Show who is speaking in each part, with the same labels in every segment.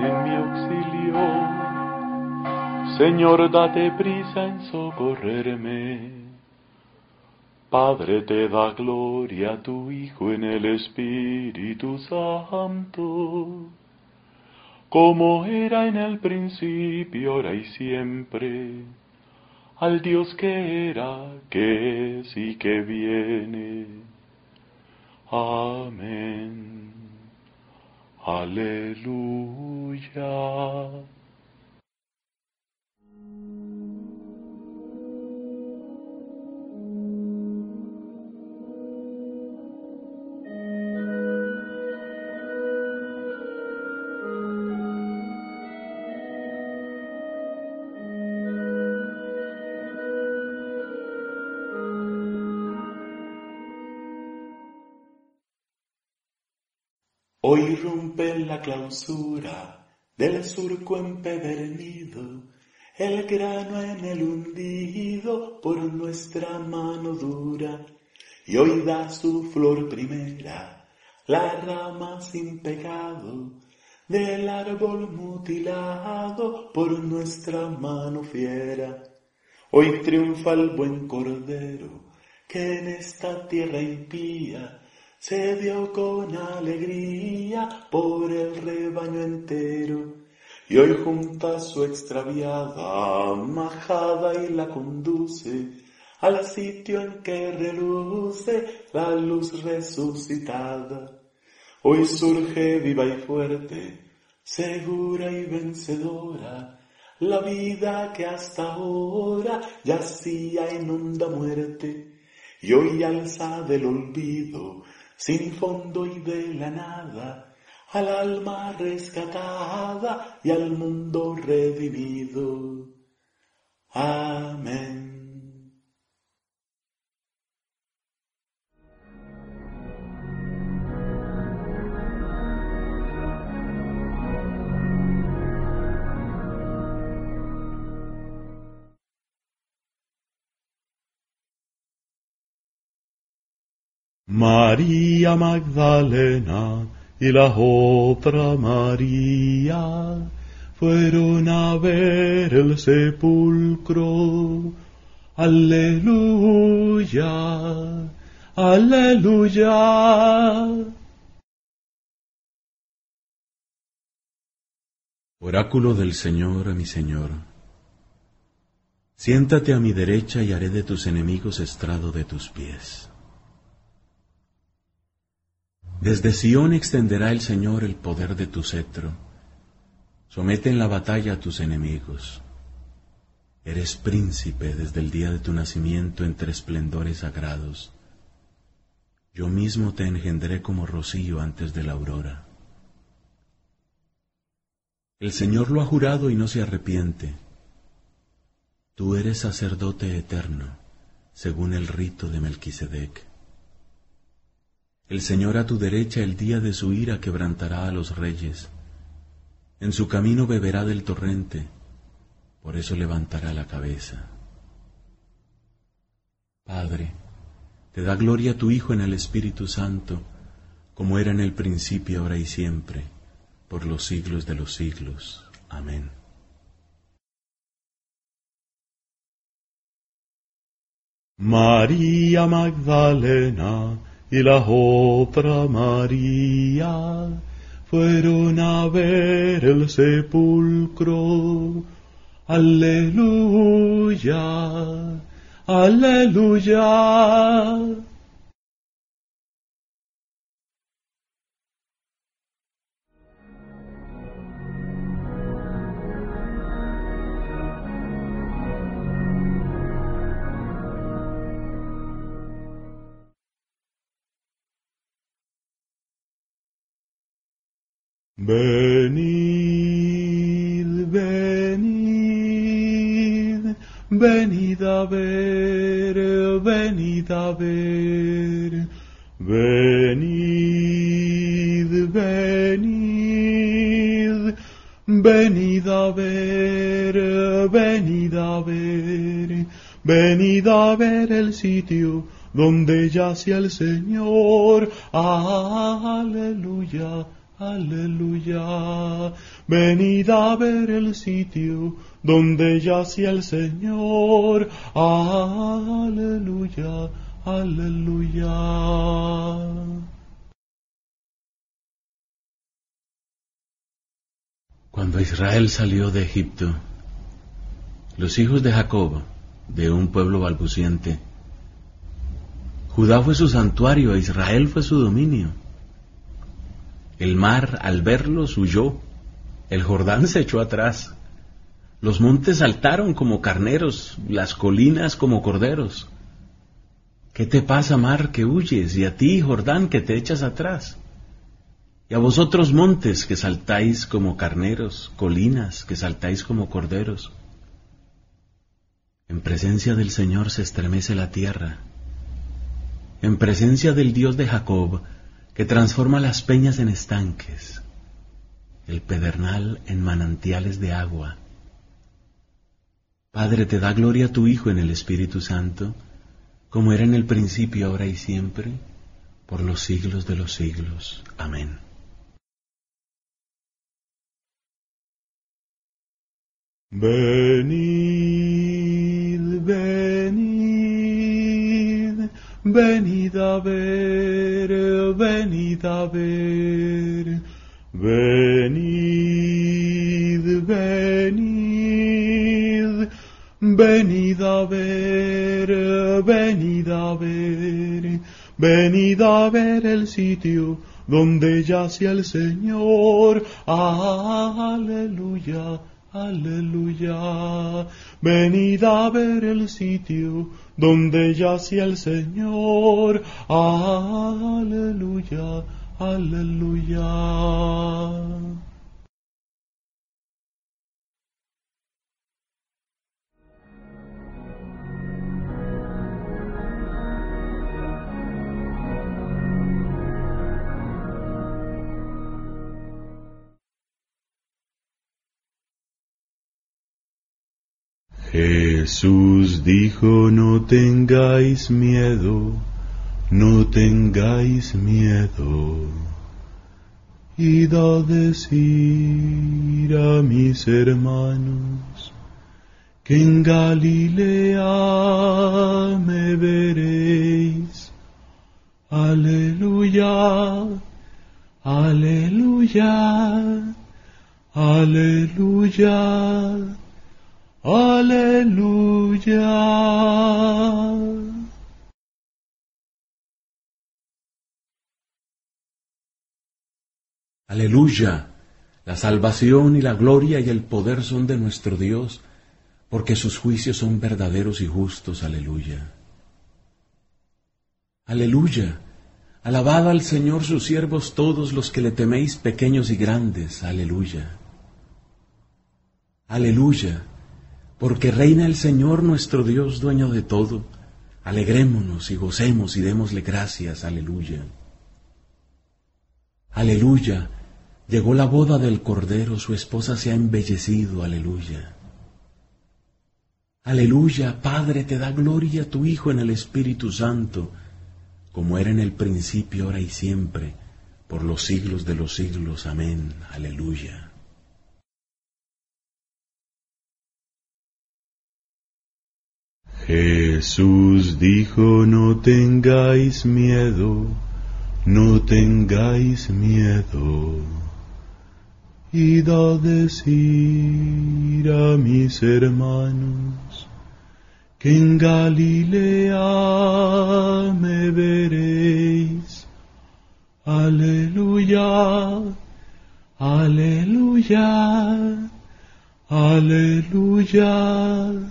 Speaker 1: en mi auxilio. Señor, date prisa en socorrerme. Padre, te da gloria a tu Hijo en el Espíritu Santo, como era en el principio, ahora y siempre, al Dios que era, que es y que viene. Amén. Aleluya. Hoy rompe la clausura del surco empedernido, el grano en el hundido por nuestra mano dura, y hoy da su flor primera, la rama sin pecado, del árbol mutilado por nuestra mano fiera. Hoy triunfa el buen cordero, que en esta tierra impía se dio con alegría por el rebaño entero, y hoy junta su extraviada majada y la conduce al sitio en que reluce la luz resucitada. Hoy surge viva y fuerte, segura y vencedora, la vida que hasta ahora yacía en honda muerte, y hoy alza del olvido, sin fondo y de la nada, al alma rescatada y al mundo redimido. Amén.
Speaker 2: María Magdalena y la otra María fueron a ver el sepulcro. Aleluya, aleluya. Oráculo del Señor a mi Señor. Siéntate a mi derecha y haré de tus enemigos estrado de tus pies. Desde Sión extenderá el Señor el poder de tu cetro. Somete en la batalla a tus enemigos. Eres príncipe desde el día de tu nacimiento entre esplendores sagrados. Yo mismo te engendré como rocío antes de la aurora. El Señor lo ha jurado y no se arrepiente. Tú eres sacerdote eterno, según el rito de Melquisedec. El Señor a tu derecha el día de su ira quebrantará a los reyes. En su camino beberá del torrente, por eso levantará la cabeza. Padre, te da gloria tu Hijo en el Espíritu Santo, como era en el principio, ahora y siempre, por los siglos de los siglos. Amén. María Magdalena y la otra María fueron a ver el sepulcro. Aleluya, aleluya. Venid, venid, venid a ver, venid a ver, venid, venid, venid a ver, venid a ver, venid a ver el sitio donde yace el Señor. Aleluya.
Speaker 1: aleluya. Venid a ver el sitio donde yacía el Señor, aleluya, aleluya.
Speaker 2: Cuando Israel salió de Egipto, los hijos de Jacob, de un pueblo balbuciente, Judá fue su santuario e Israel fue su dominio. El mar, al verlos, huyó. El Jordán se echó atrás. Los montes saltaron como carneros, las colinas como corderos. ¿Qué te pasa, mar, que huyes? Y a ti, Jordán, que te echas atrás. Y a vosotros, montes, que saltáis como carneros, colinas, que saltáis como corderos. En presencia del Señor se estremece la tierra. En presencia del Dios de Jacob, que transforma las peñas en estanques, el pedernal en manantiales de agua. Padre, te da gloria a tu Hijo en el Espíritu Santo, como era en el principio, ahora y siempre, por los siglos de los siglos. Amén.
Speaker 1: Venid, venid, venid a ver, venid a ver. Venid, venid, venid a ver, venid a ver. Venid a ver el sitio donde yacía el Señor, aleluya. Aleluya, venid a ver el sitio donde yacía el Señor, aleluya, aleluya. Jesús dijo, no tengáis miedo, no tengáis miedo. Id a decir a mis hermanos que en Galilea me veréis. Aleluya, aleluya, aleluya. Aleluya.
Speaker 2: Aleluya. La salvación y la gloria y el poder son de nuestro Dios, porque sus juicios son verdaderos y justos. Aleluya. Aleluya. Alabad al Señor sus siervos todos los que le teméis, pequeños y grandes. Aleluya. Aleluya. Porque reina el Señor nuestro Dios, dueño de todo. Alegrémonos y gocemos y démosle gracias. Aleluya. Aleluya. Llegó la boda del Cordero, su esposa se ha embellecido. Aleluya. Aleluya. Padre, te da gloria a tu Hijo en el Espíritu Santo, como era en el principio, ahora y siempre, por los siglos de los siglos. Amén. Aleluya.
Speaker 1: Jesús dijo, no tengáis miedo, no tengáis miedo. Id a decir a mis hermanos que en Galilea me veréis. Aleluya, aleluya, aleluya.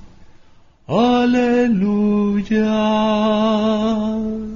Speaker 1: Aleluya.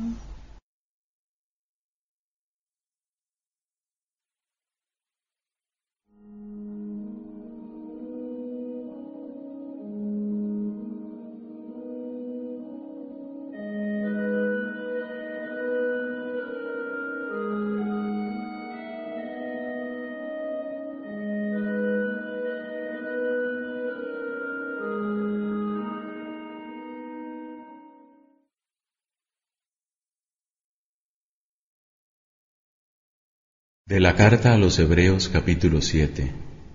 Speaker 2: De la carta a los Hebreos capítulo 7.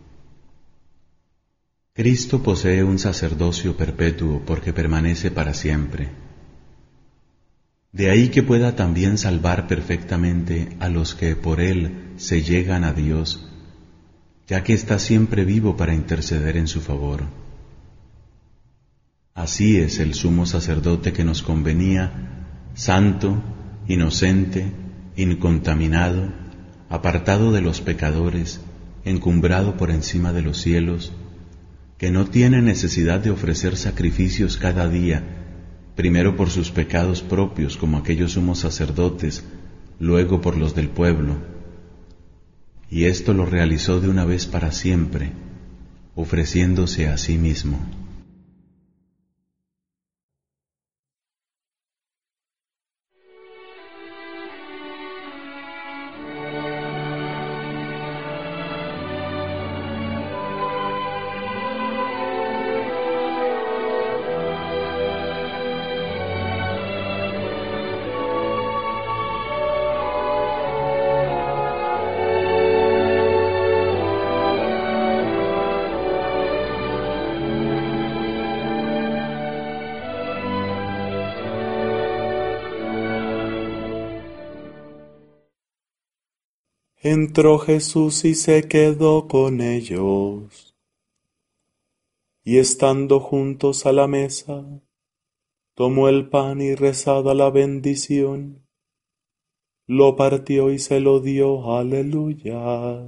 Speaker 2: Cristo posee un sacerdocio perpetuo porque permanece para siempre. De ahí que pueda también salvar perfectamente a los que por Él se llegan a Dios, ya que está siempre vivo para interceder en su favor. Así es el sumo sacerdote que nos convenía, santo, inocente, incontaminado, apartado de los pecadores, encumbrado por encima de los cielos, que no tiene necesidad de ofrecer sacrificios cada día, primero por sus pecados propios como aquellos sumos sacerdotes, luego por los del pueblo. Y esto lo realizó de una vez para siempre, ofreciéndose a sí mismo.
Speaker 1: Entró Jesús y se quedó con ellos. Y estando juntos a la mesa, tomó el pan y rezada la bendición, lo partió y se lo dio. Aleluya.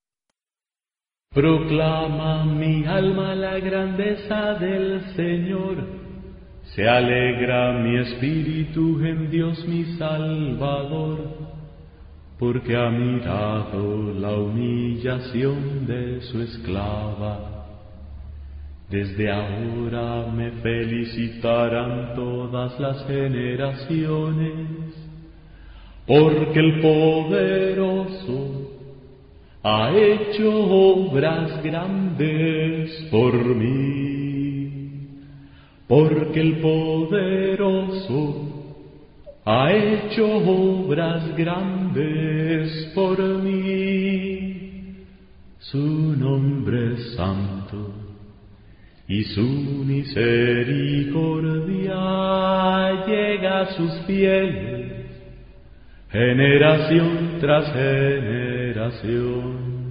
Speaker 3: Proclama mi alma la grandeza del Señor. Se alegra mi espíritu en Dios mi Salvador, porque ha mirado la humillación de su esclava. Desde ahora me felicitarán todas las generaciones, porque el poderoso ha hecho obras grandes por mí, porque el poderoso ha hecho obras grandes por mí. Su nombre es santo y su misericordia llega a sus fieles, generación tras generación.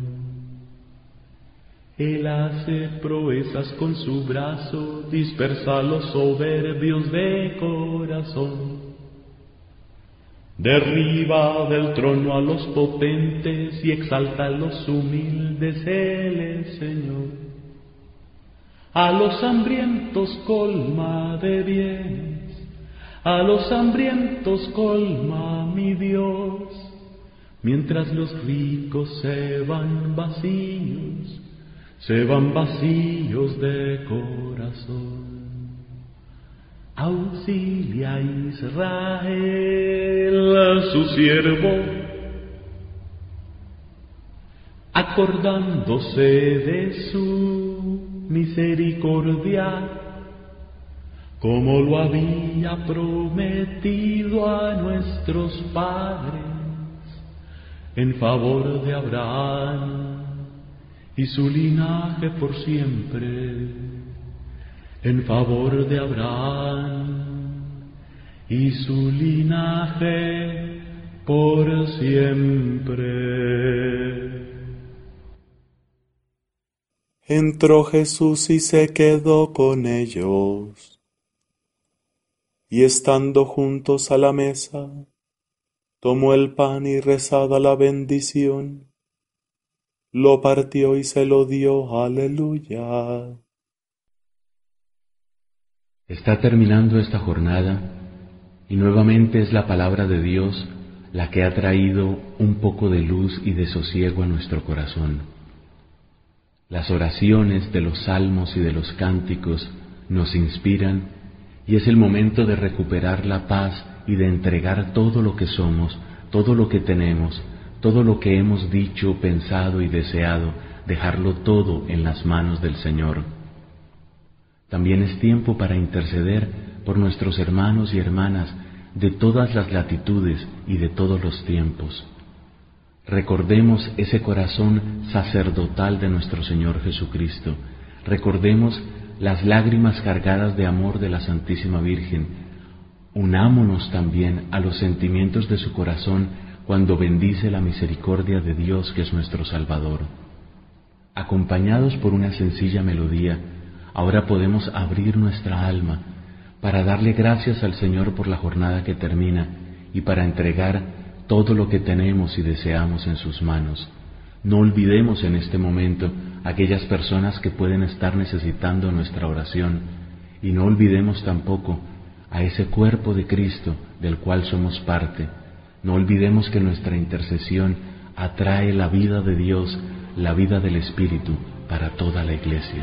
Speaker 3: Él hace proezas con su brazo, dispersa a los soberbios de corazón. Derriba del trono a los potentes y exalta a los humildes. Él es Señor. A los hambrientos colma de bienes, a los hambrientos colma mi Dios, mientras los ricos se van vacíos de corazón. Auxilia a Israel, su siervo, acordándose de su misericordia, como lo había prometido a nuestros padres, en favor de Abraham y su linaje por siempre. En favor de Abraham y su linaje por siempre.
Speaker 1: Entró Jesús y se quedó con ellos. Y estando juntos a la mesa, tomó el pan y rezada la bendición, lo partió y se lo dio. Aleluya.
Speaker 2: Está terminando esta jornada y nuevamente es la palabra de Dios la que ha traído un poco de luz y de sosiego a nuestro corazón. Las oraciones de los salmos y de los cánticos nos inspiran y es el momento de recuperar la paz y de entregar todo lo que somos, todo lo que tenemos, todo lo que hemos dicho, pensado y deseado, dejarlo todo en las manos del Señor. También es tiempo para interceder por nuestros hermanos y hermanas de todas las latitudes y de todos los tiempos. Recordemos ese corazón sacerdotal de nuestro Señor Jesucristo. Recordemos las lágrimas cargadas de amor de la Santísima Virgen. Unámonos también a los sentimientos de su corazón cuando bendice la misericordia de Dios que es nuestro Salvador. Acompañados por una sencilla melodía, ahora podemos abrir nuestra alma para darle gracias al Señor por la jornada que termina y para entregar todo lo que tenemos y deseamos en sus manos. No olvidemos en este momento aquellas personas que pueden estar necesitando nuestra oración y no olvidemos tampoco a ese cuerpo de Cristo del cual somos parte. No olvidemos que nuestra intercesión atrae la vida de Dios, la vida del Espíritu para toda la Iglesia.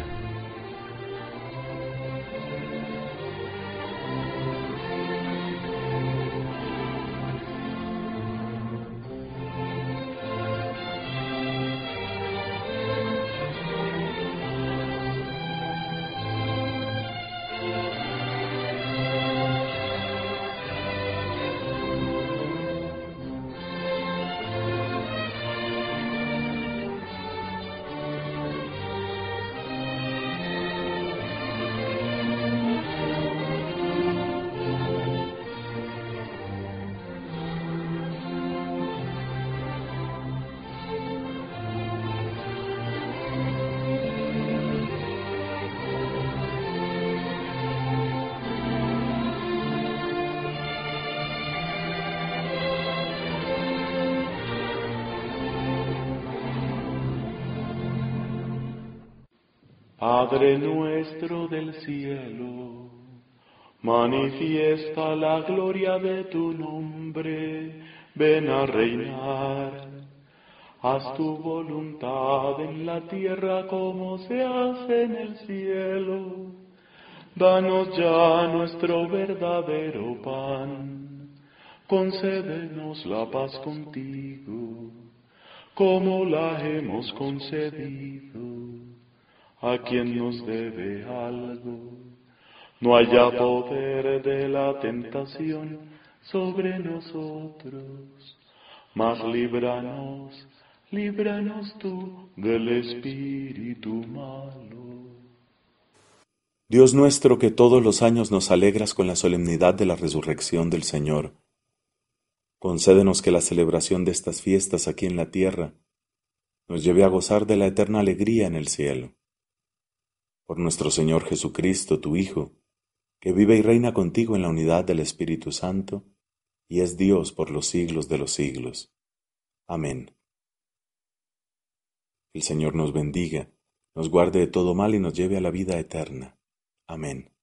Speaker 1: Padre nuestro del cielo, manifiesta la gloria de tu nombre, ven a reinar. Haz tu voluntad en la tierra como se hace en el cielo. Danos ya nuestro verdadero pan, concédenos la paz contigo, como la hemos concedido a quien nos debe algo. No haya poder de la tentación sobre nosotros, mas líbranos tú del espíritu malo.
Speaker 2: Dios nuestro, que todos los años nos alegras con la solemnidad de la resurrección del Señor, concédenos que la celebración de estas fiestas aquí en la tierra nos lleve a gozar de la eterna alegría en el cielo. Por nuestro Señor Jesucristo, tu Hijo, que vive y reina contigo en la unidad del Espíritu Santo, y es Dios por los siglos de los siglos. Amén. El Señor nos bendiga, nos guarde de todo mal y nos lleve a la vida eterna. Amén.